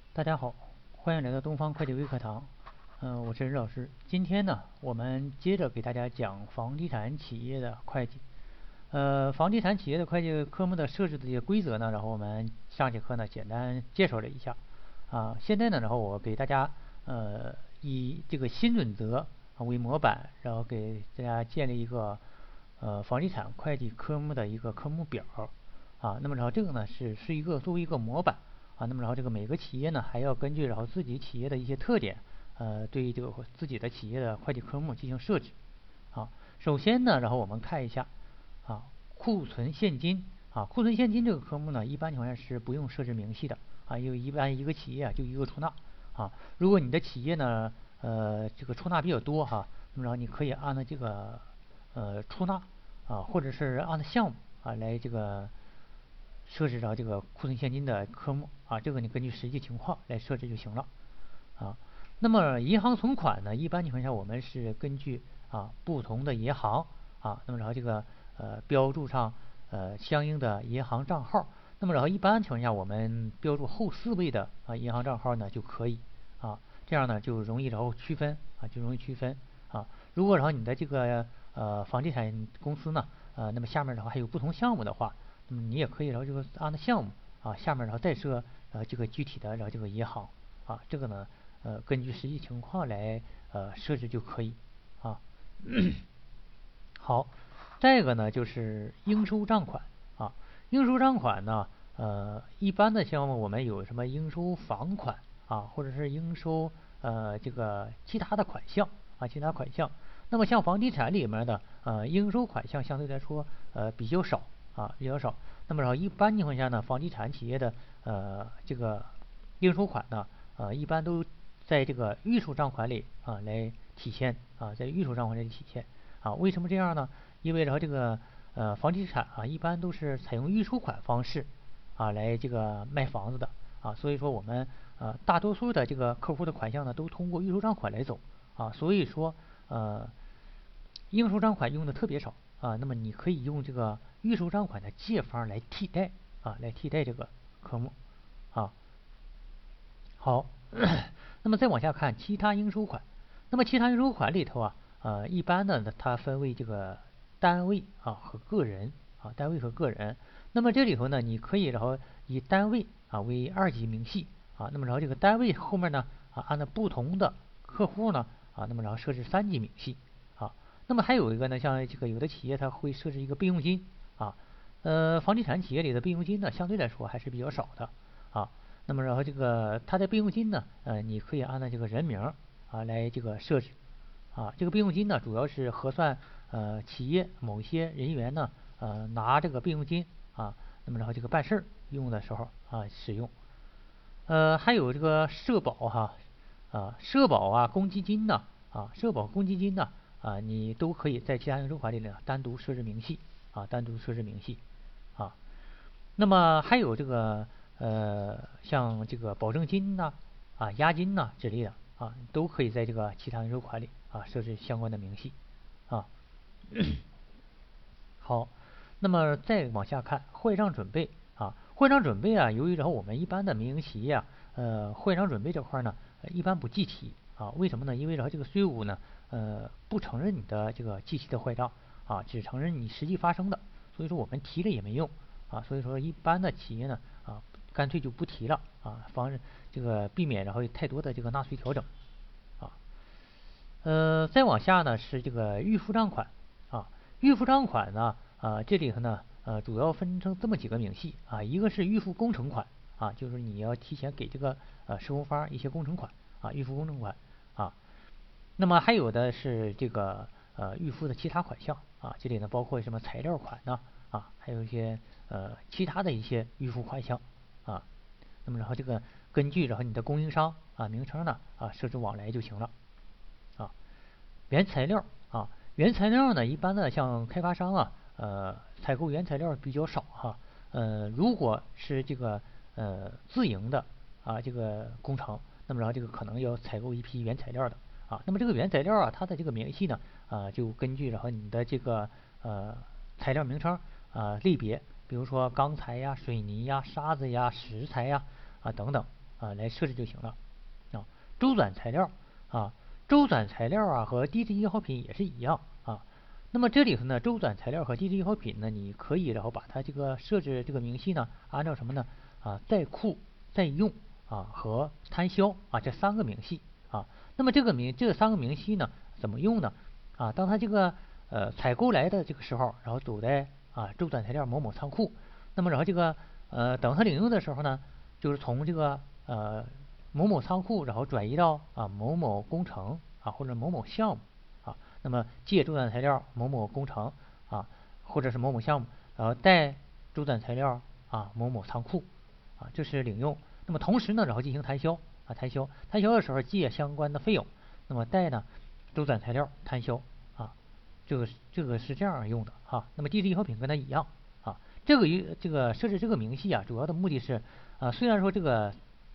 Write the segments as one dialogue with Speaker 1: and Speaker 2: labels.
Speaker 1: 大家好，欢迎来到东方会计微课堂。我是任老师。今天呢，我们接着给大家讲房地产企业的会计。房地产企业的会计科目的设置的一些规则呢，然后我们上节课呢简单介绍了一下。现在呢，然后我给大家以这个新准则为模板，然后给大家建立一个房地产会计科目的一个科目表那么然后这个呢是一个作为一个模板那么然后这个每个企业呢还要根据然后自己企业的一些特点，对于这个自己的企业的会计科目进行设置。首先呢，然后我们看一下啊库存现金库存现金这个科目呢，一般情况下是不用设置明细的因为一般一个企业就一个出纳如果你的企业呢这个出纳比较多那么然后你可以按照这个出纳或者是按照项目来这个设置到这个库存现金的科目这个你根据实际情况来设置就行了啊。那么银行存款呢，一般情况下我们是根据不同的银行那么然后这个标注上相应的银行账号，那么然后一般情况下我们标注后4位的银行账号呢就可以这样呢就容易然后区分就容易区分如果然后你的这个房地产公司呢那么下面的话还有不同项目的话，那么你也可以然后这个按照项目下面然后再设这个具体的然后这个银行这个呢根据实际情况来设置就可以啊。好，再一个呢就是应收账款应收账款呢一般的项目我们有什么应收房款或者是应收这个其他的款项其他款项。那么像房地产里面的应收款项相对来说比较少比较少。那么然后一般情况下呢，房地产企业的这个应收款呢一般都在这个预收账款里来体现在预收账款里体现为什么这样呢？因为然后这个房地产一般都是采用预收款方式来这个卖房子的所以说我们大多数的这个客户的款项呢都通过预收账款来走所以说应收账款用的特别少那么你可以用这个预收账款的借方来替代来替代这个科目啊。好，那么再往下看其他应收款。那么其他应收款里头一般的呢，它分为这个单位和个人单位和个人。那么这里头呢，你可以然后以单位为二级明细那么然后这个单位后面呢按照不同的客户呢那么然后设置3级明细那么还有一个呢，像这个有的企业它会设置一个备用金房地产企业里的备用金呢相对来说还是比较少的那么然后这个它的备用金呢你可以按照这个人名来这个设置这个备用金呢主要是核算企业某些人员呢拿这个备用金那么然后这个办事儿用的时候使用还有这个社保社保公积金呢社保公积金呢你都可以在其他应收款里呢单独设置明细单独设置明细啊。那么还有这个像这个保证金呐押金呐之类的都可以在这个其他应收款里设置相关的明细啊。好，那么再往下看坏账准备坏账准备由于然后我们一般的民营企业坏账准备这块呢一般不计提为什么呢？因为然后这个税务呢不承认你的这个计提的坏账只承认你实际发生的，所以说我们提了也没用所以说一般的企业呢干脆就不提了防止这个避免然后太多的这个纳税调整啊。再往下呢是这个预付账款预付账款呢这里头呢主要分成这么几个明细一个是预付工程款就是你要提前给这个施工方一些工程款预付工程款那么还有的是这个预付的其他款项这里呢包括什么材料款呢还有一些其他的一些预付款项那么然后这个根据然后你的供应商名称呢设置往来就行了啊。原材料原材料呢一般的像开发商采购原材料比较少如果是这个自营的这个工程，那么然后这个可能要采购一批原材料的那么这个原材料它的这个明细呢就根据然后你的这个材料名称类别，比如说钢材呀、水泥呀、沙子呀、石材呀等等来设置就行了。周转材料周转材料和低值易耗品也是一样那么这里头呢，周转材料和低值易耗品呢，你可以然后把它这个设置这个明细呢，按照什么呢在库、在用和摊销这3个明细那么这3个明细呢怎么用呢当它这个采购来的这个时候，然后走在周转材料某某仓库，那么然后这个等它领用的时候呢，就是从这个某某仓库，然后转移到某某工程或者某某项目那么借周转材料某某工程或者是某某项目，然后带周转材料某某仓库这是领用。那么同时呢，然后进行摊销摊销的时候借相关的费用，那么带呢周转材料摊销这个是这样用的那么低值易耗品跟它一样这个设置这个明细主要的目的是虽然说这个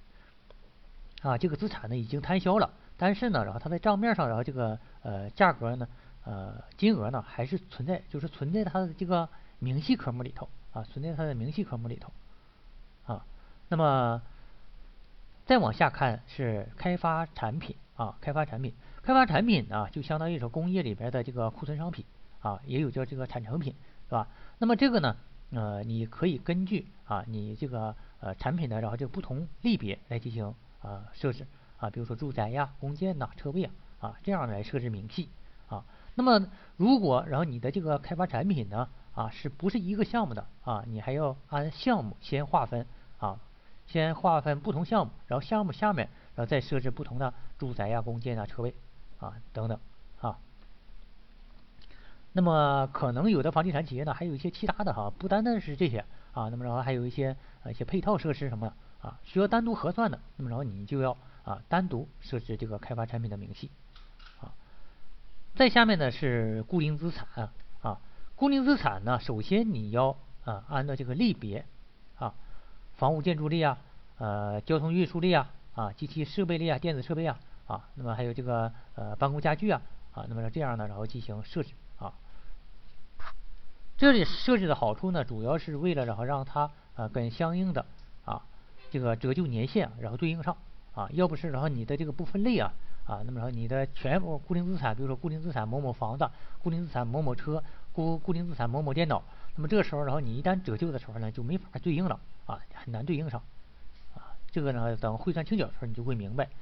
Speaker 1: 资产呢已经摊销了，但是呢，然后它在账面上，然后这个价格呢金额呢还是存在，就是存在它的这个明细科目里头存在它的明细科目里头那么再往下看是开发产品开发产品呢就相当于说工业里边的这个库存商品也有叫这个产成品，是吧？那么这个呢你可以根据你这个产品的然后这个不同类别来进行设置比如说住宅呀、工件呐、车位这样来设置明细那么如果然后你的这个开发产品呢是不是一个项目的你还要按项目先划分先划分不同项目，然后项目下面然后再设置不同的住宅呀、工件车位等等那么可能有的房地产企业呢还有一些其他的不单单是这些那么然后还有一些配套设施什么的需要单独核算的，那么然后你就要单独设置这个开发产品的明细再下面呢是固定资产固定资产呢，首先你要按照这个类别房屋建筑类交通运输类机器设备类电子设备那么还有这个办公家具那么这样呢，然后进行设置这里设置的好处呢，主要是为了然后让它跟相应的这个折旧年限然后对应上要不是然后你的这个不分类那么然后你的全部固定资产，比如说固定资产某某房子、固定资产某某车、固定资产某某电脑，那么这个时候然后你一旦折旧的时候呢，就没法对应了很难对应上这个呢等汇算清缴的时候你就会明白。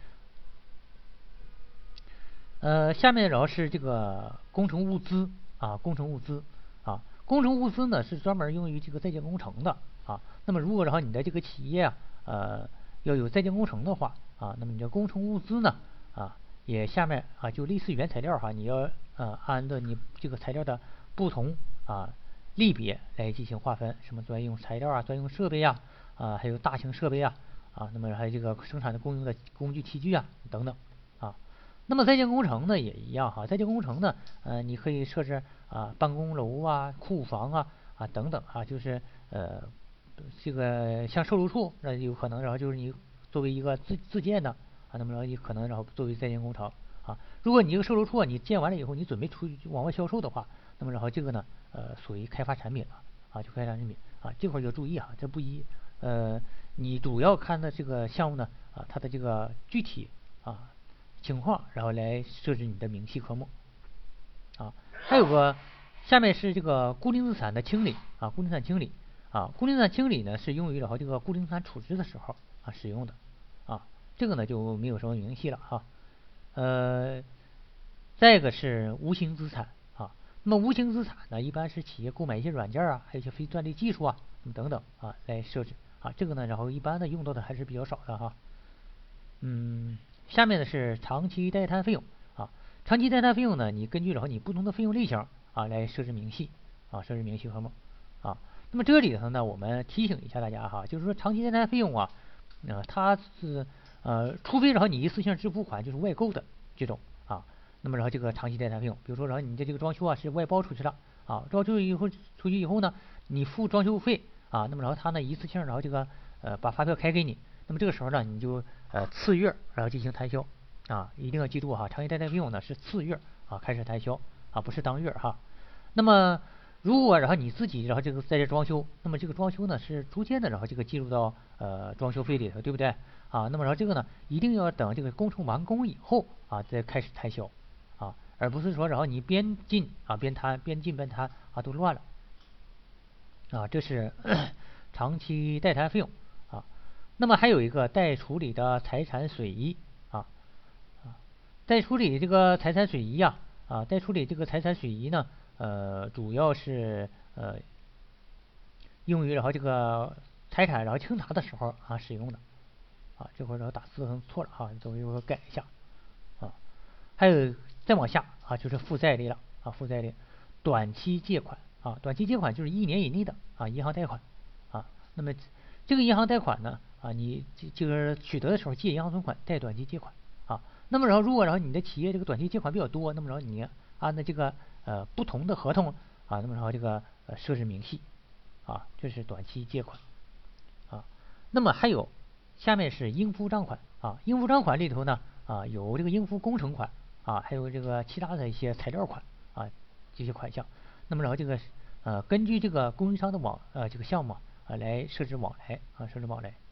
Speaker 1: 下面然后是这个工程物资工程物资工程物资呢是专门用于这个在建工程的那么如果然后你的这个企业要有在建工程的话那么你的工程物资呢也下面就类似原材料你要按照你这个材料的不同类别来进行划分，什么专用材料专用设备还有大型设备那么还有这个生产的公用的工具器具等等那么在建工程呢也一样在建工程呢你可以设置办公楼库房等等就是这个像售楼处那有可能然后就是你作为一个自建的那么然后你可能然后作为在建工程如果你这个售楼处你建完了以后你准备出去往外销售的话，那么然后这个呢属于开发产品了就开发产品这块儿要注意这不一你主要看的这个项目呢它的这个具体情况，然后来设置你的明细科目还有个下面是这个固定资产的清理固定资产清理固定资产清理呢是用于然后这个固定资产处置的时候使用的这个呢就没有什么明细了再一个是无形资产那么无形资产呢一般是企业购买一些软件还有一些非专利技术等等来设置这个呢然后一般的用到的还是比较少的下面的是长期待摊费用长期待摊费用呢你根据然后你不同的费用类型来设置明细设置明细科目那么这里头呢我们提醒一下大家就是说长期待摊费用它是除非然后你一次性支付款就是外购的这种那么然后这个长期待摊费用，比如说然后你的这个装修是外包出去了装修出去以后呢你付装修费那么然后他呢一次性然后这个把发票开给你，那么这个时候呢你就次月然后进行摊销一定要记住长期待摊费用呢是次月开始摊销不是当月那么如果然后你自己然后这个在这装修，那么这个装修呢是逐渐的然后这个计入到装修费里头，对不对啊。那么然后这个呢，一定要等这个工程完工以后啊再开始摊销啊，而不是说然后你边进啊边摊，边进边摊啊都乱了啊。这是长期代摊费用啊。那么还有一个待处理的财产损益啊。待处理这个财产损益待处理这个财产损益呢，主要是用于然后这个财产然后清查的时候啊使用的啊。这会儿然后打字可能错了哈，你等一会儿改一下啊。还有再往下啊，就是负债类了啊，负债类，短期借款啊，短期借款就是1年以内的啊银行贷款啊。那么这个银行贷款呢啊，你这个取得的时候借银行存款贷短期借款啊。那么然后如果然后你的企业这个短期借款比较多，那么然后你按照这个不同的合同啊，那么然后这个设置明细啊，这是短期借款啊。那么还有下面是应付账款啊，应付账款里头呢啊有这个应付工程款啊，还有这个其他的一些材料款啊这些款项。那么然后这个根据这个供应商的这个项目来设置往来啊，设置往来。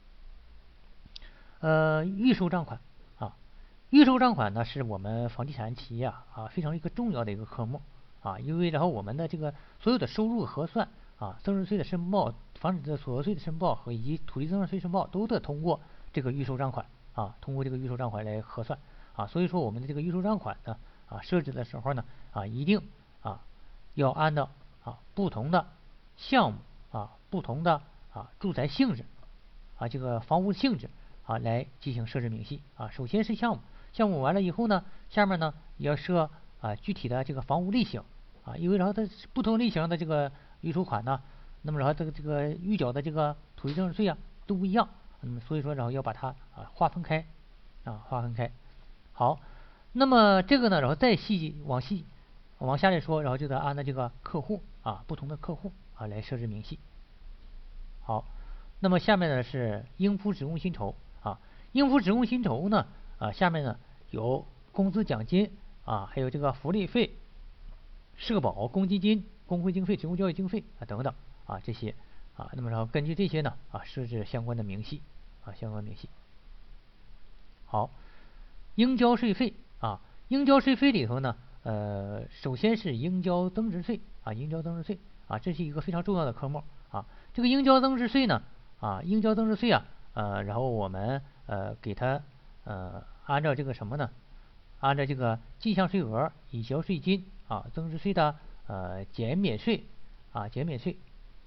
Speaker 1: 预收账款啊，预收账款呢是我们房地产企业非常一个重要的一个科目啊。因为然后我们的这个所有的收入核算啊，增值税的申报、房产的所得税的申报和以及土地增值税申报都得通过这个预收账款啊，通过这个预收账款来核算啊。所以说我们的这个预收账款呢设置的时候呢一定要按照不同的项目不同的住宅性质这个房屋性质来进行设置明细啊。首先是项目，项目完了以后呢，下面呢也要设具体的这个房屋类型啊。因为然后它不同类型的这个预收款呢，那么然后这个预缴的这个土地增值税都不一样，那么所以说然后要把它划分开划分开。好，那么这个呢，然后再往下来说，然后就得按照这个客户不同的客户来设置明细。好，那么下面呢是应付职工薪酬啊。应付职工薪酬呢下面呢有工资奖金还有这个福利费、社保、公积金、工会经费、职工教育经费等等这些那么然后根据这些呢设置相关的明细相关明细。好，应交税费应交税费里头呢首先是应交增值税应交增值税这是一个非常重要的科目这个应交增值税呢应交增值税然后我们给它按照这个什么呢？按照这个进项税额、已缴税金增值税的减免税减免税。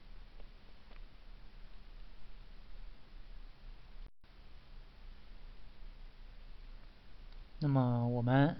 Speaker 1: 那么我们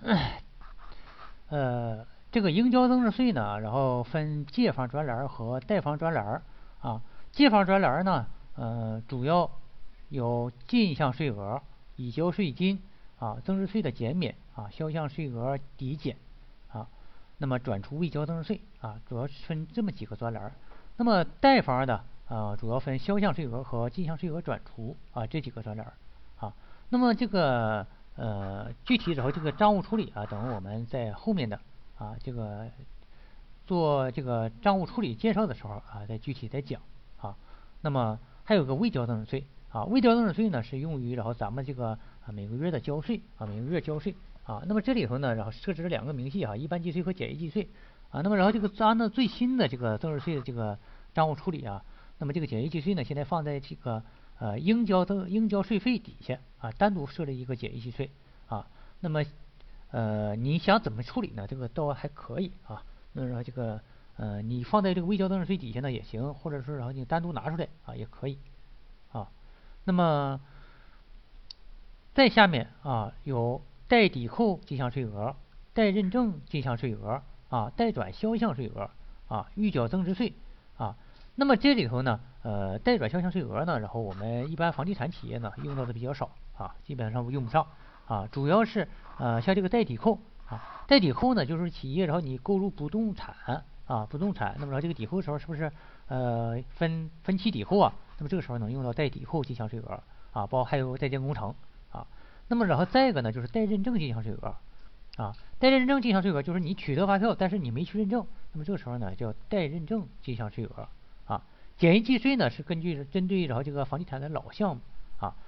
Speaker 1: 这个应交增值税呢，然后分借方专栏和贷方专栏借方专栏呢主要有进项税额、已交税金增值税的减免销项税额抵减那么转出未交增值税主要分这么几个专栏。那么贷方的主要分销项税额和进项税额转出这几个专栏那么这个具体然后这个账务处理等我们在后面的这个做这个账务处理介绍的时候再具体再讲那么还有个未交增值税未交增值税呢是用于然后咱们这个每个月的交税每个月交税那么这里头呢然后设置了2个明细一般计税和简易计税那么然后这个按照最新的这个增值税的这个账务处理那么这个简易计税呢现在放在这个应交税费底下单独设置一个简易计税那么你想怎么处理呢？这个倒还可以那然后这个你放在这个未交增值税底下呢也行，或者是然后你单独拿出来也可以那么再下面有待抵扣进项税额、待认证进项税额待转销项税额预缴增值税那么这里头呢待转销项税额呢，然后我们一般房地产企业呢用到的比较少基本上用不上主要是像这个待抵扣待抵扣呢就是企业然后你购入不动产不动产，那么然后这个抵扣的时候是不是分期抵扣那么这个时候能用到待抵扣进项税额包括还有在建工程那么然后再一个呢就是待认证进项税额待认证进项税额就是你取得发票，但是你没去认证，那么这个时候呢叫待认证进项税额简易计税呢是针对然后这个房地产的老项目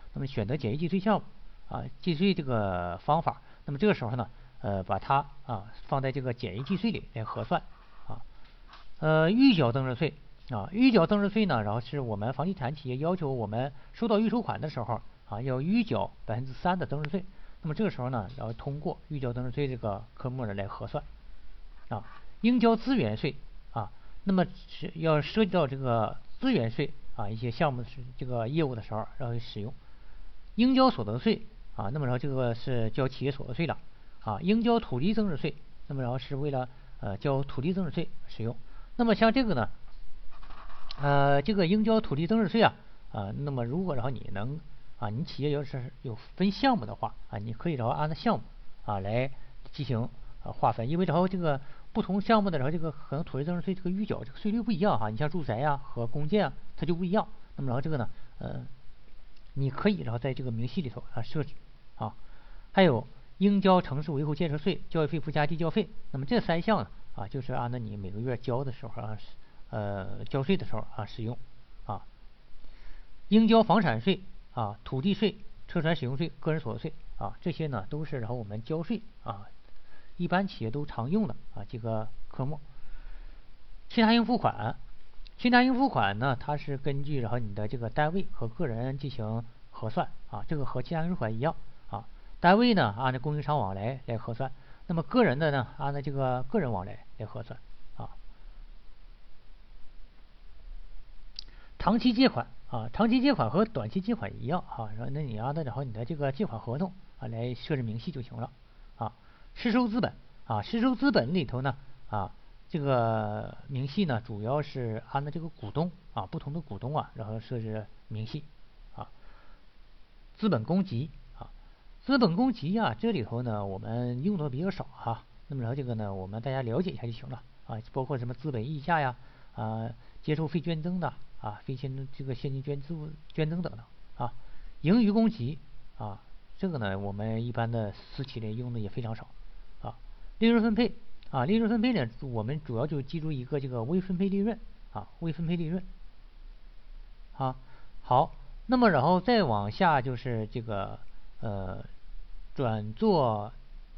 Speaker 1: 那么选择简易计税项目计税这个方法，那么这个时候呢，把它放在这个简易计税里来核算预缴增值税预缴增值税呢，然后是我们房地产企业要求我们收到预收款的时候要预缴3%的增值税，那么这个时候呢，然后通过预缴增值税这个科目呢来核算应交资源税那么是要涉及到这个资源税一些项目是这个业务的时候，然后使用应交所得税那么然后这个是交企业所得税了应交土地增值税，那么然后是为了交土地增值税使用。那么像这个呢这个应交土地增值税那么如果然后你能你企业要是有分项目的话你可以然后按照项目来进行划分，因为然后这个不同项目的然后这个可能土地增值税这个预缴这个税率不一样你像住宅和公建它就不一样。那么然后这个呢你可以然后在这个明细里头设置还有应交城市维护建设税、教育费附加地价费，那么这3项呢就是按照你每个月交的时候交税的时候使用应交房产税土地税、车船使用税、个人所得税这些呢都是然后我们交税一般企业都常用的这个科目。其他应付款，其他应付款呢，它是根据然后你的这个单位和个人进行核算这个和其他应付款一样单位呢按照供应商往来来核算，那么个人的呢按照这个个人往来来核算长期借款长期借款和短期借款一样那你按照然后你的这个借款合同来设置明细就行了实收资本实收资本里头呢这个明细呢主要是按照这个股东不同的股东然后设置明细资本公积资本公积这里头呢我们用的比较少那么然后这个呢我们大家了解一下就行了包括什么资本溢价呀接受非捐赠的非这个现金捐赠等等盈余公积这个呢我们一般的私企里用的也非常少利润分配利润分配呢我们主要就记住一个这个未分配利润未分配利润好，那么然后再往下就是这个转做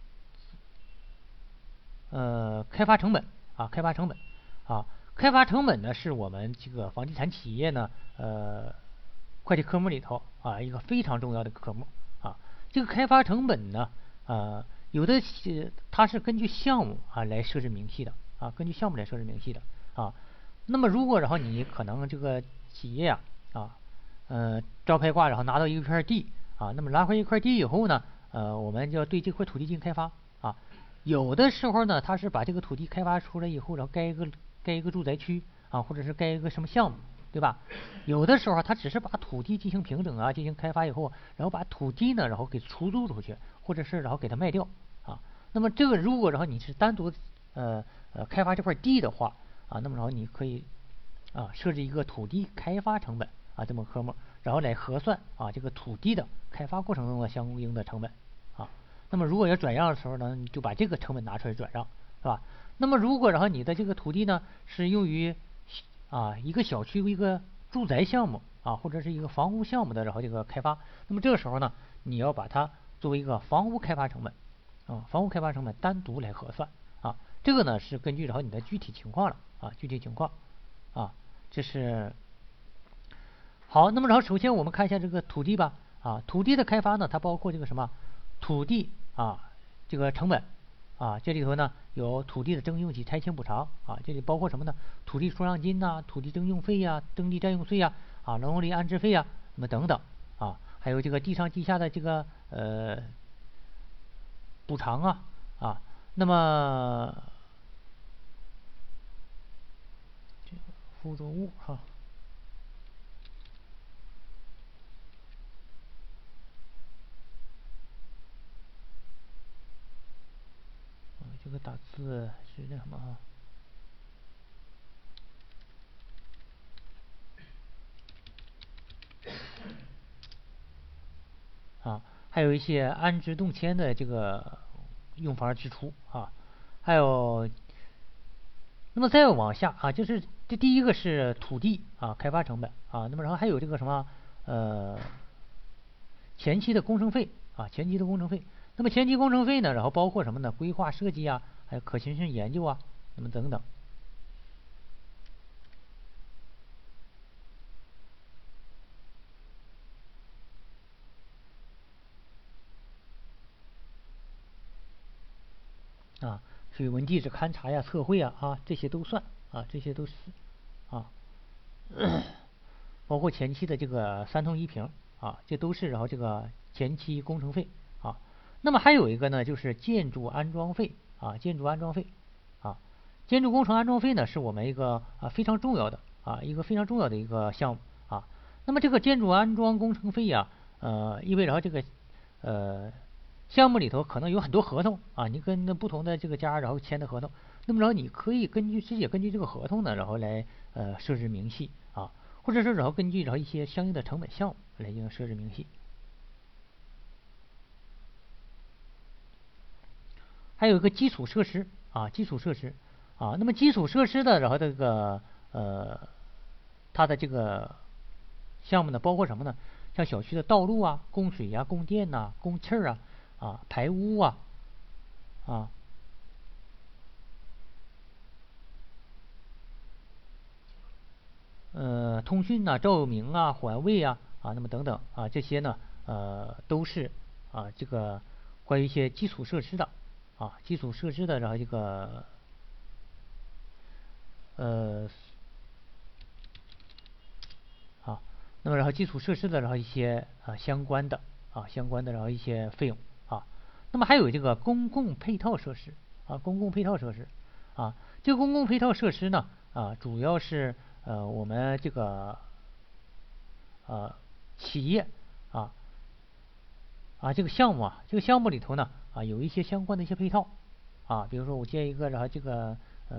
Speaker 1: 开发成本开发成本开发成本呢是我们这个房地产企业呢会计科目里头一个非常重要的科目这个开发成本呢有的它是根据项目来设置明细的根据项目来设置明细的那么如果然后你可能这个企业招拍挂然后拿到一片地那么拿回一块地以后呢我们就要对这块土地进行开发有的时候呢它是把这个土地开发出来以后然后盖一个住宅区或者是盖一个什么项目对吧？有的时候它只是把土地进行平整进行开发以后，然后把土地呢然后给出租出去，或者是然后给它卖掉那么这个如果然后你是单独开发这块地的话那么然后你可以设置一个土地开发成本这么科目，然后来核算这个土地的开发过程中的相应的成本那么如果要转让的时候呢，你就把这个成本拿出来转让，是吧？那么如果然后你的这个土地呢是用于一个小区一个住宅项目或者是一个房屋项目的然后这个开发，那么这个时候呢你要把它作为一个房屋开发成本房屋开发成本单独来核算这个呢是根据然后你的具体情况了具体情况这是好。那么然后首先我们看一下这个土地吧土地的开发呢它包括这个什么土地这个成本这里头呢有土地的征用及拆迁补偿这里包括什么呢？土地出让金土地征用费征地占用税农用林安置费那么等等还有这个地上地下的这个补偿那么这个附着物这个打字是那什么还有一些安置动迁的这个用房支出还有那么再往下就是这第一个是土地开发成本那么然后还有这个什么前期的工程费啊，前期的工程费。那么前期工程费呢，然后包括什么呢？规划设计啊，还有可行性研究啊，那么等等。啊，水文地质勘察呀、测绘啊，这些都算啊，这些都是啊，包括前期的这个三通一平啊，这都是然后这个前期工程费啊。那么还有一个呢，就是建筑安装费啊，建筑安装费啊，建筑工程安装费呢，是我们一个非常重要的一个非常重要的一个项目啊。那么这个建筑安装工程费呀，意味着这个项目里头可能有很多合同啊，你跟不同的这个家然后签的合同，那么然后你可以直接根据这个合同呢，然后来设置明细啊，或者是然后根据然后一些相应的成本项目来进行设置明细。还有一个基础设施啊，基础设施啊，那么基础设施的然后这个它的这个项目呢，包括什么呢？像小区的道路啊、供水啊、供电呐、供气儿排污啊通讯啊、照明啊、环卫那么等等这些呢都是这个关于一些基础设施的基础设施的然后这个呃啊，那么然后基础设施的然后一些相关的然后一些费用那么还有这个公共配套设施公共配套设施这个公共配套设施呢主要是我们这个企业啊这个项目里头呢有一些相关的一些配套比如说我建一个然后这个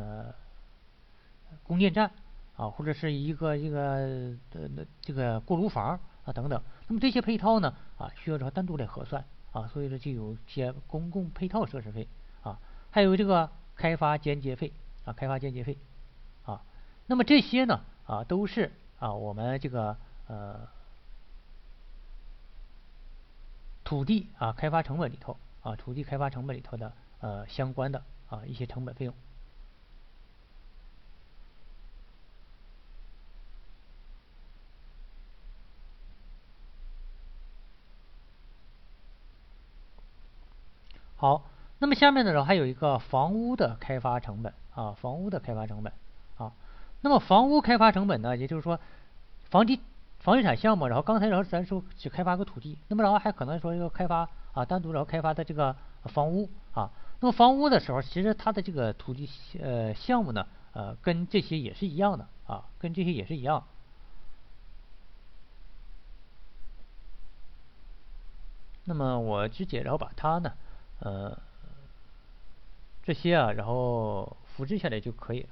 Speaker 1: 供电站或者是这个锅炉房等等，那么这些配套呢需要这单独来核算所以说就有些公共配套设施费还有这个开发间接费开发间接费那么这些呢都是我们这个土地开发成本里头土地开发成本里头的相关的一些成本费用。好，那么下面呢，还有一个房屋的开发成本房屋的开发成本那么房屋开发成本呢，也就是说房地产项目，然后刚才然后咱说只开发个土地，那么然后还可能说要开发单独然后开发的这个房屋那么房屋的时候，其实它的这个土地项目呢跟这些也是一样的跟这些也是一样。那么我直接然后把它呢呃这些然后复制下来就可以了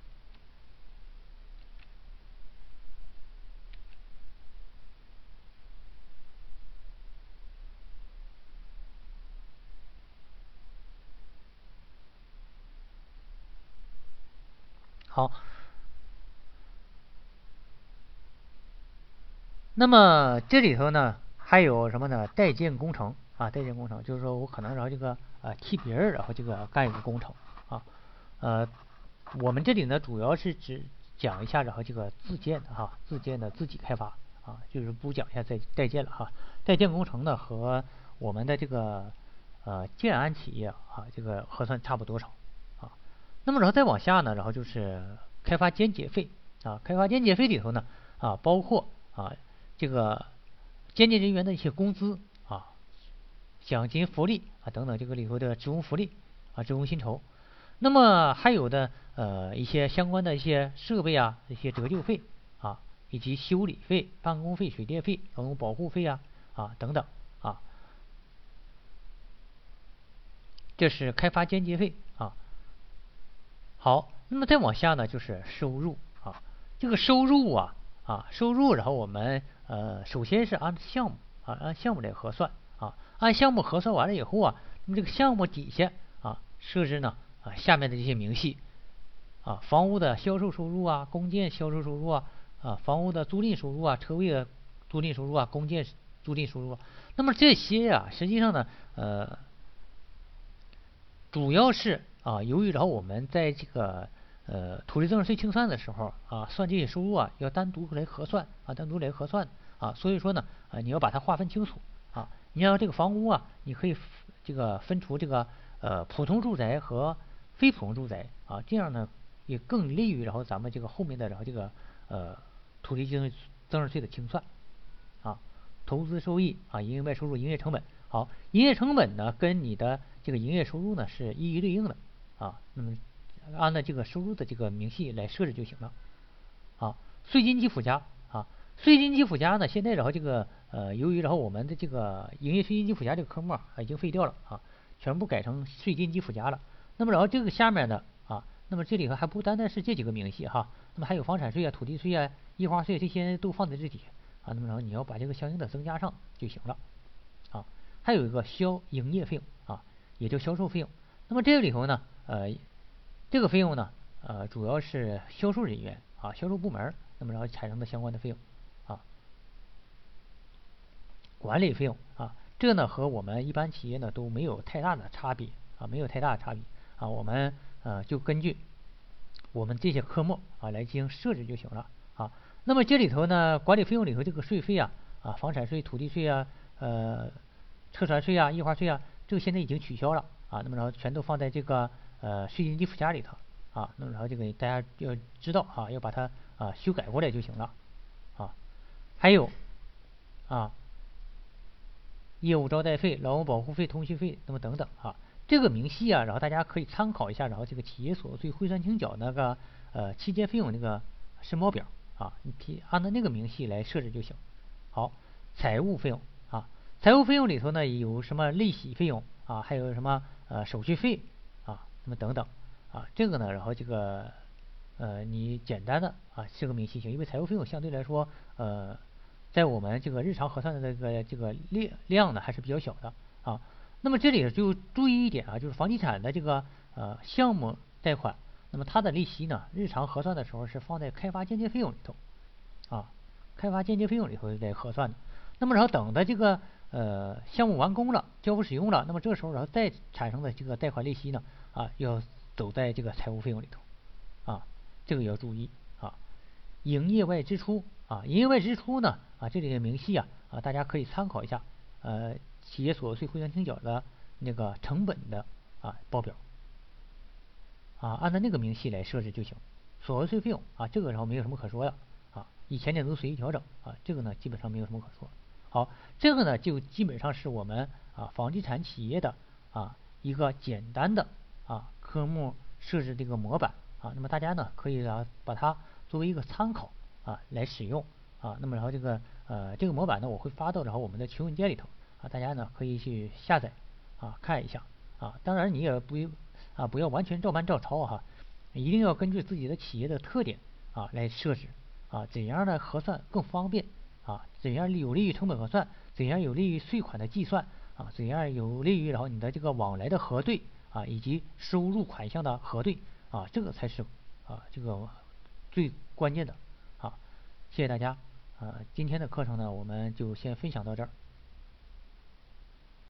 Speaker 1: 好，那么这里头呢还有什么呢？代建工程代建工程就是说我可能然后这个替别人然后这个干一个工程呃，我们这里呢主要是只讲一下然后这个自建的自建的自己开发就是不讲一下代建了代建工程呢和我们的这个建安企业这个核算差不多少那么然后再往下呢，然后就是开发间接费开发间接费里头呢包括这个间接人员的一些工资奖金福利等等，这个里头的职工福利职工薪酬。那么还有的一些相关的一些设备一些折旧费以及修理费、办公费、水电费、劳动保护费等等这是开发间接费好，那么再往下呢，就是收入这个收入收入，然后我们首先是按项目按项目来核算按项目核算完了以后那么这个项目底下设置呢下面的这些明细房屋的销售收入公建销售收入房屋的租赁收入车位的租赁收入公建租赁收入。那么这些呀，实际上呢，主要是由于然后我们在这个土地增值税清算的时候算这些收入要单独来核算所以说呢你要把它划分清楚你要这个房屋你可以这个分出这个普通住宅和非普通住宅这样呢也更利于然后咱们这个后面的然后这个土地增值税的清算投资收益营业外收入、营业成本。好，营业成本呢跟你的这个营业收入呢是一一对应的那么按照这个收入的这个明细来设置就行了税金及附加税金及附加呢现在然后这个由于然后我们的这个营业税金及附加这个科目已经废掉了全部改成税金及附加了。那么然后这个下面的那么这里头还不单单是这几个明细那么还有房产税土地税印花税这些都放在这底下那么然后你要把这个相应的增加上就行了还有一个营业费用也就销售费用。那么这个里头呢这个费用呢主要是销售人员销售部门那么然后产生的相关的费用管理费用这个呢和我们一般企业呢都没有太大的差别我们就根据我们这些科目来进行设置就行了那么这里头呢管理费用里头这个税费房产税、土地税车船税印花税这个现在已经取消了那么然后全都放在这个税金及附加里头那么然后这个大家要知道要把它修改过来就行了还有业务招待费、劳务保护费、通讯费那么等等这个明细然后大家可以参考一下然后这个企业所得税汇算清缴那个期间费用那个申报表你按照那个明细来设置就行。好，财务费用财务费用里头呢有什么利息费用还有什么手续费那么等等这个呢然后这个你简单的这个明细行，因为财务费用相对来说在我们这个日常核算的这个量呢还是比较小的那么这里就注意一点就是房地产的这个项目贷款，那么它的利息呢日常核算的时候是放在开发间接费用里头开发间接费用里头来核算的。那么然后等的这个项目完工了、交付使用了，那么这时候然后再产生的这个贷款利息呢要走在这个财务费用里头这个要注意营业外支出营业外支出呢这里的明细大家可以参考一下企业所得税汇算清缴的那个成本的报表按照那个明细来设置就行。所得税费用这个然后没有什么可说的以前点都随意调整这个呢基本上没有什么可说。好，这个呢就基本上是我们房地产企业的一个简单的科目设置这个模板那么大家呢可以把它作为一个参考来使用那么然后这个模板呢我会发到然后我们的群文件里头大家呢可以去下载看一下当然你也不要完全照搬照抄一定要根据自己的企业的特点来设置怎样的核算更方便怎样有利于成本核算，怎样有利于税款的计算怎样有利于然后你的这个往来的核对以及收入款项的核对这个才是这个最关键的谢谢大家今天的课程呢我们就先分享到这儿。